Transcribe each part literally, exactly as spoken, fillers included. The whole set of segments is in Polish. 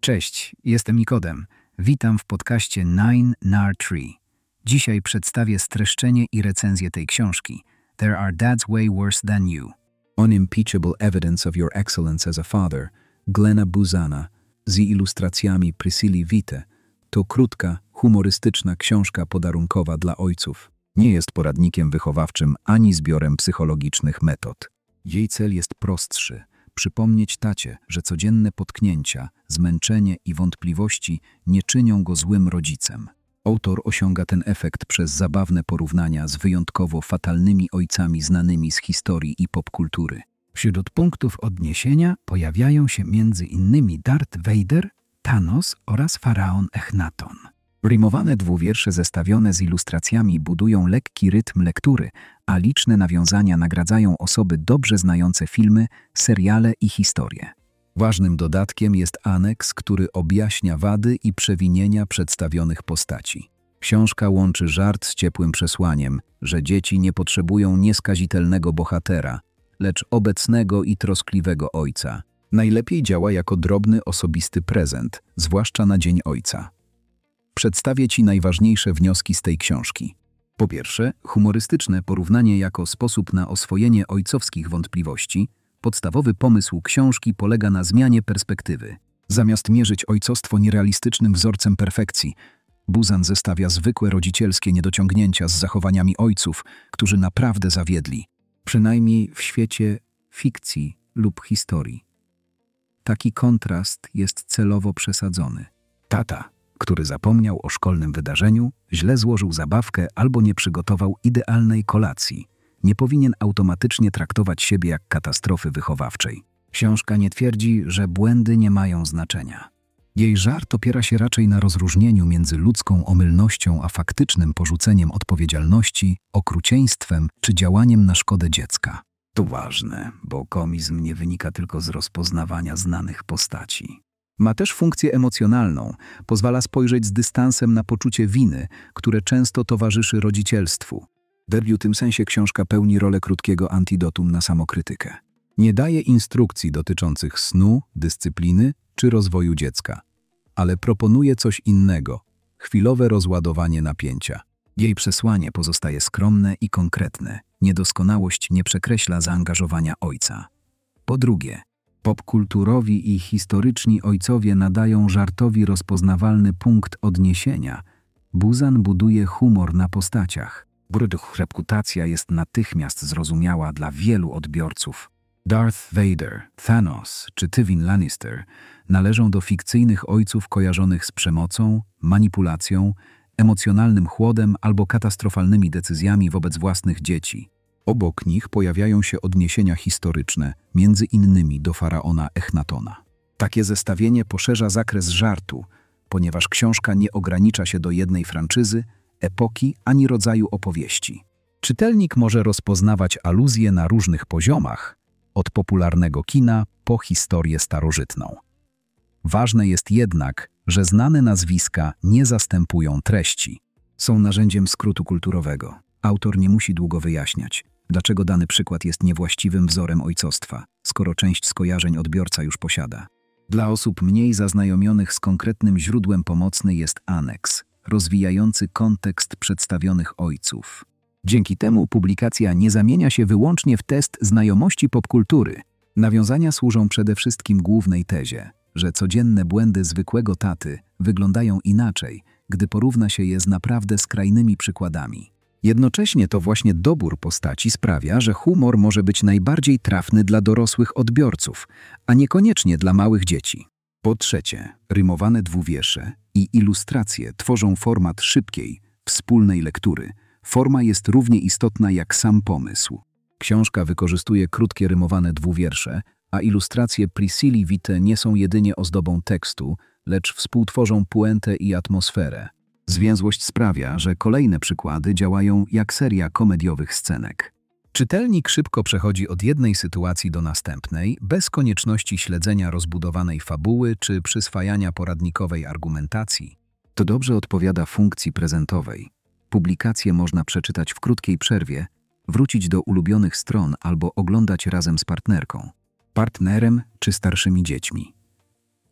Cześć, jestem Nikodem. Witam w podcaście Nine Nar Tree. Dzisiaj przedstawię streszczenie i recenzję tej książki. There are dads way worse than you. Unimpeachable Evidence of Your Excellence as a Father, Glena Buzana, z ilustracjami Priscilli Vite. To krótka, humorystyczna książka podarunkowa dla ojców. Nie jest poradnikiem wychowawczym ani zbiorem psychologicznych metod. Jej cel jest prostszy. Przypomnieć tacie, że codzienne potknięcia, zmęczenie i wątpliwości nie czynią go złym rodzicem. Autor osiąga ten efekt przez zabawne porównania z wyjątkowo fatalnymi ojcami znanymi z historii i popkultury. Wśród punktów odniesienia pojawiają się między innymi Darth Vader, Thanos oraz faraon Echnaton. Rymowane dwuwiersze zestawione z ilustracjami budują lekki rytm lektury, a liczne nawiązania nagradzają osoby dobrze znające filmy, seriale i historie. Ważnym dodatkiem jest aneks, który objaśnia wady i przewinienia przedstawionych postaci. Książka łączy żart z ciepłym przesłaniem, że dzieci nie potrzebują nieskazitelnego bohatera, lecz obecnego i troskliwego ojca. Najlepiej działa jako drobny osobisty prezent, zwłaszcza na Dzień Ojca. Przedstawię Ci najważniejsze wnioski z tej książki. Po pierwsze, humorystyczne porównanie jako sposób na oswojenie ojcowskich wątpliwości. Podstawowy pomysł książki polega na zmianie perspektywy. Zamiast mierzyć ojcostwo nierealistycznym wzorcem perfekcji, Buzan zestawia zwykłe rodzicielskie niedociągnięcia z zachowaniami ojców, którzy naprawdę zawiedli. Przynajmniej w świecie fikcji lub historii. Taki kontrast jest celowo przesadzony. Tata, który zapomniał o szkolnym wydarzeniu, źle złożył zabawkę albo nie przygotował idealnej kolacji, nie powinien automatycznie traktować siebie jak katastrofy wychowawczej. Książka nie twierdzi, że błędy nie mają znaczenia. Jej żart opiera się raczej na rozróżnieniu między ludzką omylnością a faktycznym porzuceniem odpowiedzialności, okrucieństwem czy działaniem na szkodę dziecka. To ważne, bo komizm nie wynika tylko z rozpoznawania znanych postaci. Ma też funkcję emocjonalną, pozwala spojrzeć z dystansem na poczucie winy, które często towarzyszy rodzicielstwu. W tym sensie książka pełni rolę krótkiego antidotum na samokrytykę. Nie daje instrukcji dotyczących snu, dyscypliny czy rozwoju dziecka, ale proponuje coś innego – chwilowe rozładowanie napięcia. Jej przesłanie pozostaje skromne i konkretne. Niedoskonałość nie przekreśla zaangażowania ojca. Po drugie, popkulturowi i historyczni ojcowie nadają żartowi rozpoznawalny punkt odniesienia. Buzan buduje humor na postaciach. Reputacja jest natychmiast zrozumiała dla wielu odbiorców. Darth Vader, Thanos czy Tywin Lannister należą do fikcyjnych ojców kojarzonych z przemocą, manipulacją, emocjonalnym chłodem albo katastrofalnymi decyzjami wobec własnych dzieci. Obok nich pojawiają się odniesienia historyczne, między innymi do faraona Echnatona. Takie zestawienie poszerza zakres żartu, ponieważ książka nie ogranicza się do jednej franczyzy, epoki ani rodzaju opowieści. Czytelnik może rozpoznawać aluzje na różnych poziomach, od popularnego kina po historię starożytną. Ważne jest jednak, że znane nazwiska nie zastępują treści. Są narzędziem skrótu kulturowego. Autor nie musi długo wyjaśniać, dlaczego dany przykład jest niewłaściwym wzorem ojcostwa, skoro część skojarzeń odbiorca już posiada. Dla osób mniej zaznajomionych z konkretnym źródłem pomocny jest aneks, rozwijający kontekst przedstawionych ojców. Dzięki temu publikacja nie zamienia się wyłącznie w test znajomości popkultury. Nawiązania służą przede wszystkim głównej tezie, że codzienne błędy zwykłego taty wyglądają inaczej, gdy porówna się je z naprawdę skrajnymi przykładami. Jednocześnie to właśnie dobór postaci sprawia, że humor może być najbardziej trafny dla dorosłych odbiorców, a niekoniecznie dla małych dzieci. Po trzecie, rymowane dwuwiersze i ilustracje tworzą format szybkiej, wspólnej lektury. Forma jest równie istotna jak sam pomysł. Książka wykorzystuje krótkie rymowane dwuwiersze, a ilustracje Priscilli Vite nie są jedynie ozdobą tekstu, lecz współtworzą puentę i atmosferę. Zwięzłość sprawia, że kolejne przykłady działają jak seria komediowych scenek. Czytelnik szybko przechodzi od jednej sytuacji do następnej, bez konieczności śledzenia rozbudowanej fabuły czy przyswajania poradnikowej argumentacji. To dobrze odpowiada funkcji prezentowej. Publikację można przeczytać w krótkiej przerwie, wrócić do ulubionych stron albo oglądać razem z partnerką, partnerem czy starszymi dziećmi.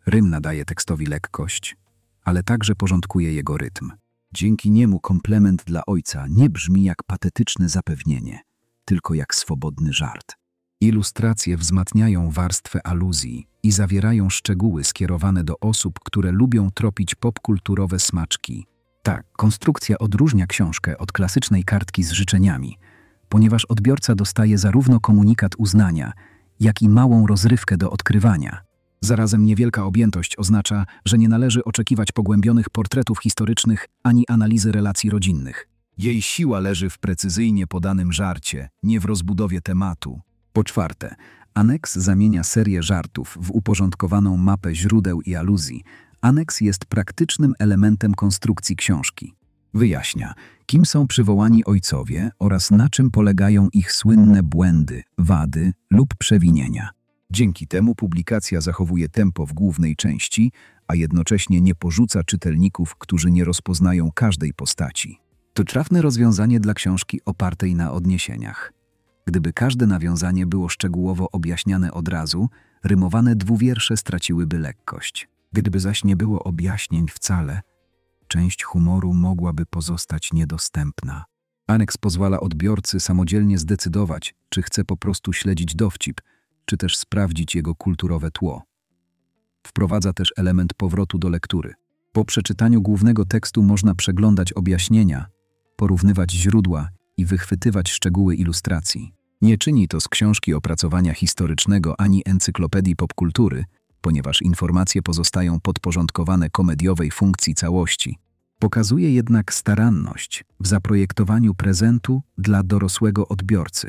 Rym nadaje tekstowi lekkość, ale także porządkuje jego rytm. Dzięki niemu komplement dla ojca nie brzmi jak patetyczne zapewnienie, tylko jak swobodny żart. Ilustracje wzmacniają warstwę aluzji i zawierają szczegóły skierowane do osób, które lubią tropić popkulturowe smaczki. Tak, konstrukcja odróżnia książkę od klasycznej kartki z życzeniami, ponieważ odbiorca dostaje zarówno komunikat uznania, jak i małą rozrywkę do odkrywania. Zarazem niewielka objętość oznacza, że nie należy oczekiwać pogłębionych portretów historycznych ani analizy relacji rodzinnych. Jej siła leży w precyzyjnie podanym żarcie, nie w rozbudowie tematu. Po czwarte, aneks zamienia serię żartów w uporządkowaną mapę źródeł i aluzji. Aneks jest praktycznym elementem konstrukcji książki. Wyjaśnia, kim są przywołani ojcowie oraz na czym polegają ich słynne błędy, wady lub przewinienia. Dzięki temu publikacja zachowuje tempo w głównej części, a jednocześnie nie porzuca czytelników, którzy nie rozpoznają każdej postaci. To trafne rozwiązanie dla książki opartej na odniesieniach. Gdyby każde nawiązanie było szczegółowo objaśniane od razu, rymowane dwuwiersze straciłyby lekkość. Gdyby zaś nie było objaśnień wcale, część humoru mogłaby pozostać niedostępna. Aneks pozwala odbiorcy samodzielnie zdecydować, czy chce po prostu śledzić dowcip, czy też sprawdzić jego kulturowe tło. Wprowadza też element powrotu do lektury. Po przeczytaniu głównego tekstu można przeglądać objaśnienia, porównywać źródła i wychwytywać szczegóły ilustracji. Nie czyni to z książki opracowania historycznego ani encyklopedii popkultury, ponieważ informacje pozostają podporządkowane komediowej funkcji całości. Pokazuje jednak staranność w zaprojektowaniu prezentu dla dorosłego odbiorcy.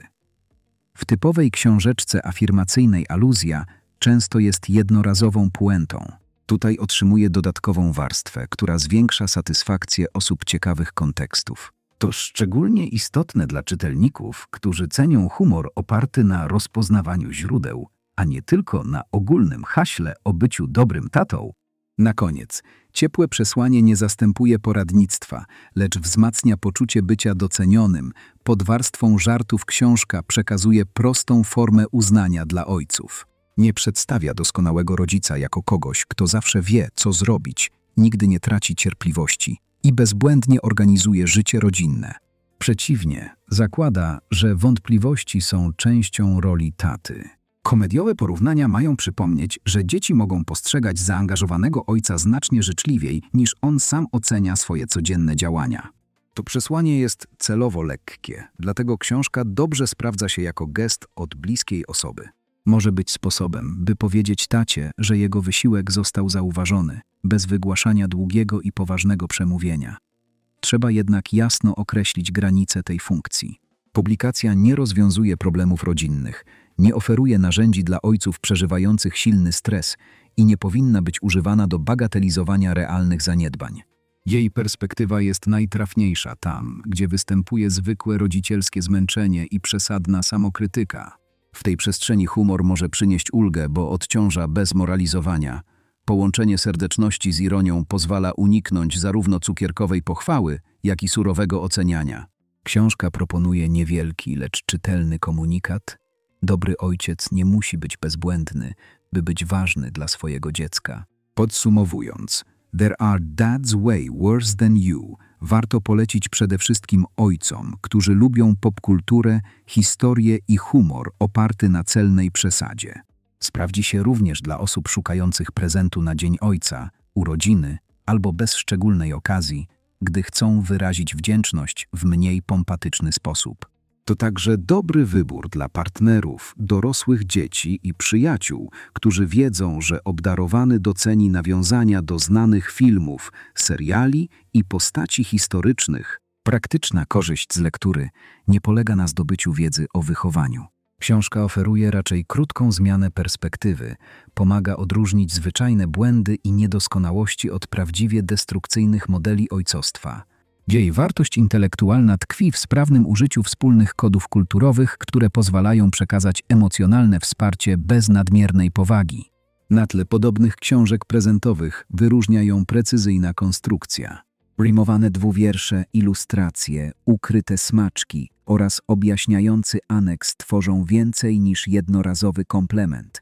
W typowej książeczce afirmacyjnej aluzja często jest jednorazową puentą. Tutaj otrzymuje dodatkową warstwę, która zwiększa satysfakcję osób ciekawych kontekstów. To szczególnie istotne dla czytelników, którzy cenią humor oparty na rozpoznawaniu źródeł, a nie tylko na ogólnym haśle o byciu dobrym tatą. Na koniec, ciepłe przesłanie nie zastępuje poradnictwa, lecz wzmacnia poczucie bycia docenionym. Pod warstwą żartów książka przekazuje prostą formę uznania dla ojców. Nie przedstawia doskonałego rodzica jako kogoś, kto zawsze wie, co zrobić, nigdy nie traci cierpliwości i bezbłędnie organizuje życie rodzinne. Przeciwnie, zakłada, że wątpliwości są częścią roli taty. Komediowe porównania mają przypomnieć, że dzieci mogą postrzegać zaangażowanego ojca znacznie życzliwiej, niż on sam ocenia swoje codzienne działania. To przesłanie jest celowo lekkie, dlatego książka dobrze sprawdza się jako gest od bliskiej osoby. Może być sposobem, by powiedzieć tacie, że jego wysiłek został zauważony, bez wygłaszania długiego i poważnego przemówienia. Trzeba jednak jasno określić granice tej funkcji. Publikacja nie rozwiązuje problemów rodzinnych, nie oferuje narzędzi dla ojców przeżywających silny stres i nie powinna być używana do bagatelizowania realnych zaniedbań. Jej perspektywa jest najtrafniejsza tam, gdzie występuje zwykłe rodzicielskie zmęczenie i przesadna samokrytyka. W tej przestrzeni humor może przynieść ulgę, bo odciąża bez moralizowania. Połączenie serdeczności z ironią pozwala uniknąć zarówno cukierkowej pochwały, jak i surowego oceniania. Książka proponuje niewielki, lecz czytelny komunikat. Dobry ojciec nie musi być bezbłędny, by być ważny dla swojego dziecka. Podsumowując, There are dads way worse than you. Warto polecić przede wszystkim ojcom, którzy lubią popkulturę, historię i humor oparty na celnej przesadzie. Sprawdzi się również dla osób szukających prezentu na Dzień Ojca, urodziny albo bez szczególnej okazji, gdy chcą wyrazić wdzięczność w mniej pompatyczny sposób. To także dobry wybór dla partnerów, dorosłych dzieci i przyjaciół, którzy wiedzą, że obdarowany doceni nawiązania do znanych filmów, seriali i postaci historycznych. Praktyczna korzyść z lektury nie polega na zdobyciu wiedzy o wychowaniu. Książka oferuje raczej krótką zmianę perspektywy, pomaga odróżnić zwyczajne błędy i niedoskonałości od prawdziwie destrukcyjnych modeli ojcostwa. Jej wartość intelektualna tkwi w sprawnym użyciu wspólnych kodów kulturowych, które pozwalają przekazać emocjonalne wsparcie bez nadmiernej powagi. Na tle podobnych książek prezentowych wyróżnia ją precyzyjna konstrukcja. Rymowane dwuwiersze, ilustracje, ukryte smaczki oraz objaśniający aneks tworzą więcej niż jednorazowy komplement.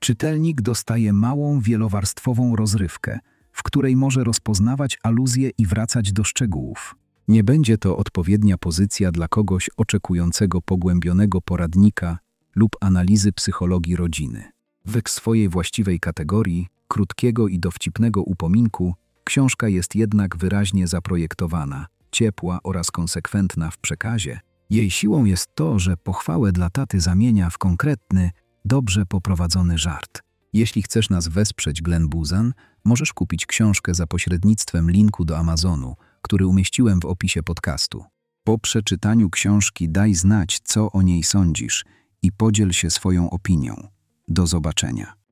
Czytelnik dostaje małą, wielowarstwową rozrywkę, w której może rozpoznawać aluzje i wracać do szczegółów. Nie będzie to odpowiednia pozycja dla kogoś oczekującego pogłębionego poradnika lub analizy psychologii rodziny. W swojej właściwej kategorii, krótkiego i dowcipnego upominku, książka jest jednak wyraźnie zaprojektowana, ciepła oraz konsekwentna w przekazie. Jej siłą jest to, że pochwałę dla taty zamienia w konkretny, dobrze poprowadzony żart. Jeśli chcesz nas wesprzeć, Glenn Buzan, możesz kupić książkę za pośrednictwem linku do Amazonu, który umieściłem w opisie podcastu. Po przeczytaniu książki daj znać, co o niej sądzisz i podziel się swoją opinią. Do zobaczenia.